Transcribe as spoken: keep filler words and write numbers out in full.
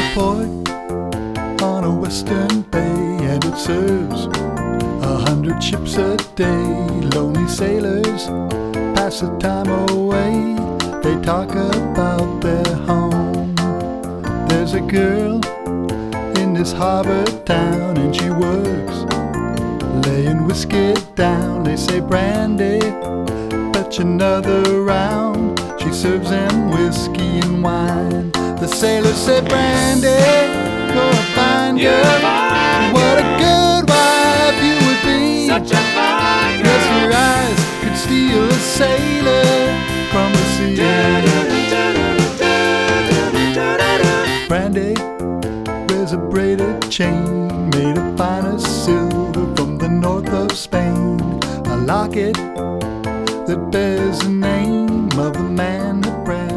a port on a western bay, and it serves a hundred ships a day. Lonely sailors pass the time away, they talk about their home. There's a girl in this harbor town, and she works laying whiskey down. They say, Brandy, fetch another round. She serves them whiskey and wine. The sailors say, Brandy, go and find You her. find What a her. good wife you would be. Such a fine Yes, girl. your eyes could steal a sailor from the sea. Brandy wears a braided chain made of finest silver from the north of Spain. A locket that bears the name of the man that Brandy